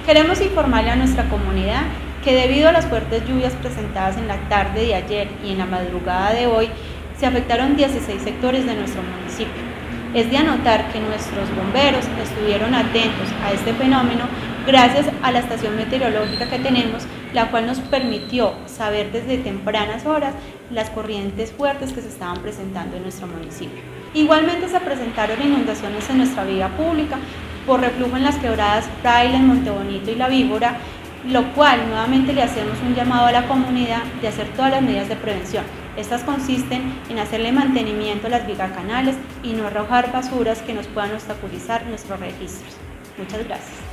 Queremos informarle a nuestra comunidad que debido a las fuertes lluvias presentadas en la tarde de ayer y en la madrugada de hoy, se afectaron 16 sectores de nuestro municipio. Es de anotar que nuestros bomberos estuvieron atentos a este fenómeno gracias a la estación meteorológica que tenemos, la cual nos permitió saber desde tempranas horas las corrientes fuertes que se estaban presentando en nuestro municipio. Igualmente se presentaron inundaciones en nuestra vía pública por reflujo en las quebradas Fraile, Montebonito y La Víbora, lo cual nuevamente le hacemos un llamado a la comunidad de hacer todas las medidas de prevención. Estas consisten en hacerle mantenimiento a las vigacanales y no arrojar basuras que nos puedan obstaculizar nuestros registros. Muchas gracias.